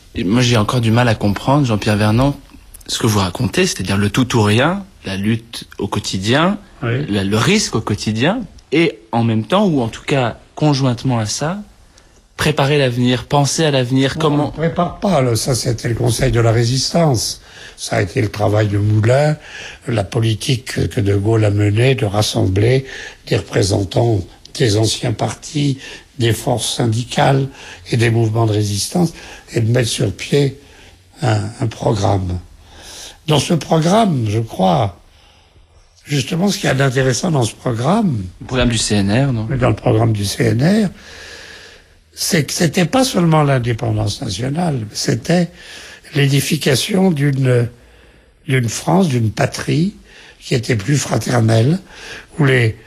moi j'ai encore du mal à comprendre, Jean-Pierre Vernant, ce que vous racontez, c'est-à-dire le tout ou rien, la lutte au quotidien, oui. le risque au quotidien, et en même temps, ou en tout cas conjointement à ça, préparer l'avenir, penser à l'avenir, comment... On ne prépare pas, là. Ça c'était le Conseil de la Résistance. Ça a été le travail de Moulin, la politique que De Gaulle a menée de rassembler des représentants des anciens partis, des forces syndicales et des mouvements de résistance, et de mettre sur pied un programme. Dans ce programme, je crois, justement, ce qu'il y a d'intéressant dans ce programme... Le programme du CNR, non? Dans le programme du CNR, c'est que c'était pas seulement l'indépendance nationale, c'était l'édification d'une France, d'une patrie qui était plus fraternelle, où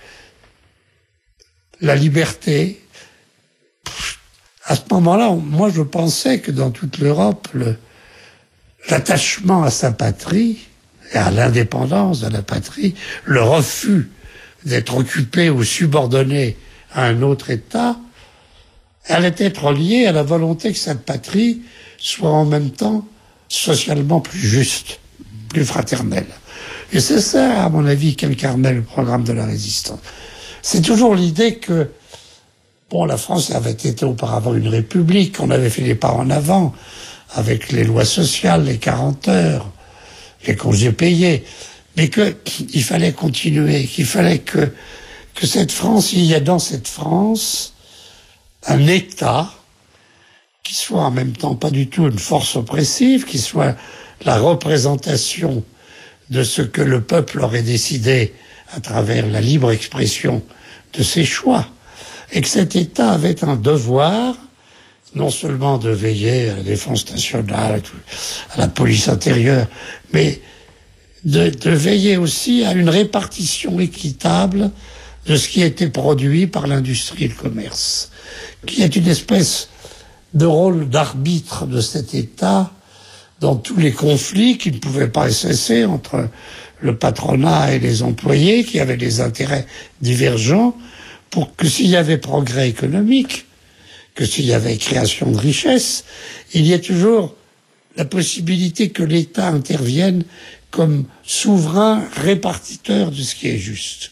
la liberté... À ce moment-là, moi je pensais que dans toute l'Europe, l'attachement à sa patrie et à l'indépendance de la patrie, le refus d'être occupé ou subordonné à un autre État, allait être lié à la volonté que cette patrie soit en même temps socialement plus juste, plus fraternelle. Et c'est ça, à mon avis, qu'incarnait le programme de la résistance. C'est toujours l'idée que, bon, la France avait été auparavant une république, on avait fait des pas en avant, avec les lois sociales, les 40 heures, les congés payés, mais qu'il fallait continuer, qu'il fallait que cette France, il y a dans cette France un État qui soit en même temps pas du tout une force oppressive, qui soit la représentation de ce que le peuple aurait décidé à travers la libre expression de ses choix, et que cet État avait un devoir non seulement de veiller à la défense nationale, à la police intérieure, mais de veiller aussi à une répartition équitable de ce qui était produit par l'industrie et le commerce, qui est une espèce de rôle d'arbitre de cet État dans tous les conflits qui ne pouvaient pas cesser entre le patronat et les employés, qui avaient des intérêts divergents, pour que s'il y avait progrès économique, que s'il y avait création de richesse, il y ait toujours la possibilité que l'État intervienne comme souverain répartiteur de ce qui est juste.